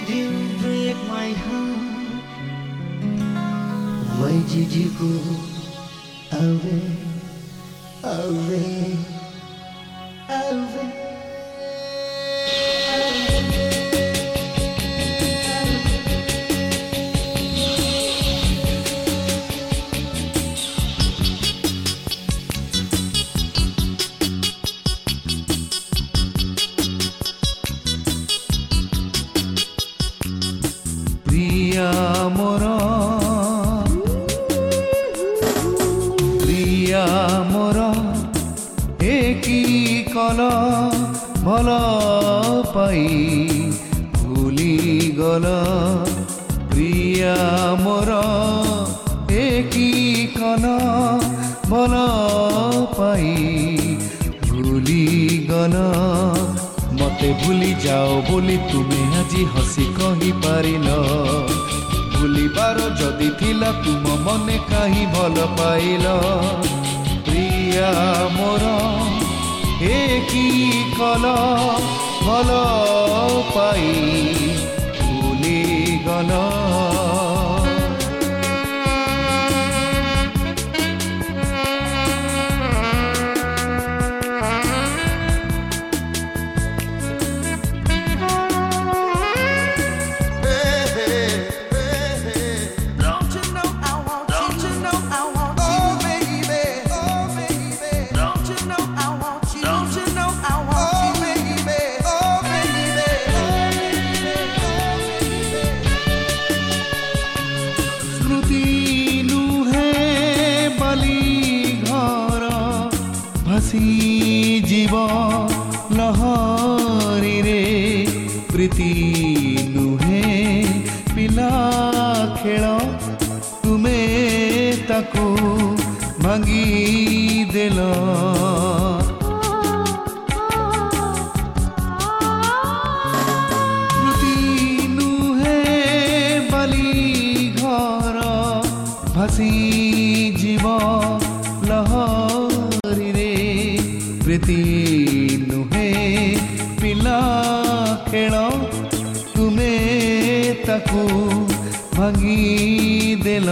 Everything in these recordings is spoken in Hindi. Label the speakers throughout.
Speaker 1: did you break my heart? Why did you go away, away, away?
Speaker 2: प्रिया मोर एकी कल भल पाई भूली गल प्रिया मोर एकी कल भल पाई भूली गल मते भूली जाओ बोली तुमे आज हसी कही पारिल भूलिबार जदि थिला तुम मने काहि भल पाइल प्रिया मोर एकी कल भल पाई भूली गल जीव लहरी रे प्रीति नुहे पिला खेल तुमे ताको भांगी देल प्रीति नुहे बाली घर भासी जीव लहरी रे प्रीति नुहे पिला खेल तुमे ताको भांगी देल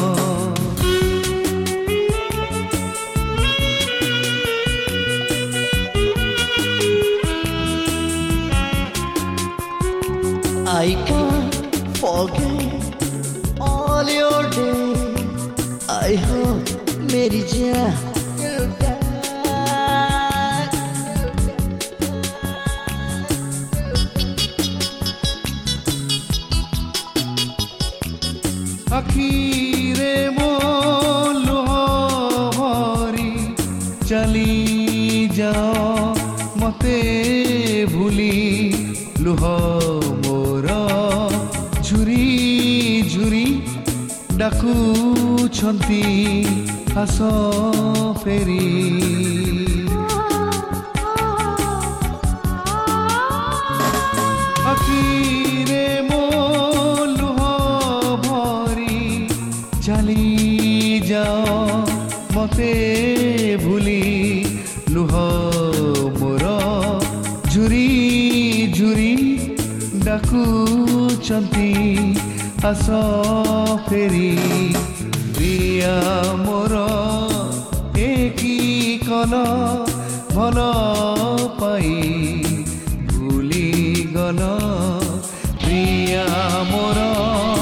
Speaker 1: I can't forget all your days. I hope मेरी जान
Speaker 2: आखिरे मो लुह भरी चली जाओ मते भूली लुह मोर झुरी झुरी डाकुछंती आस फेरी आखिरे मो लुह भरी चली जाओ मते भूली लुह मोर झुरी झुरी डाकुछंती आस फेरी प्रिया मोर एकी कल भल पाई भूली गल प्रिया मोर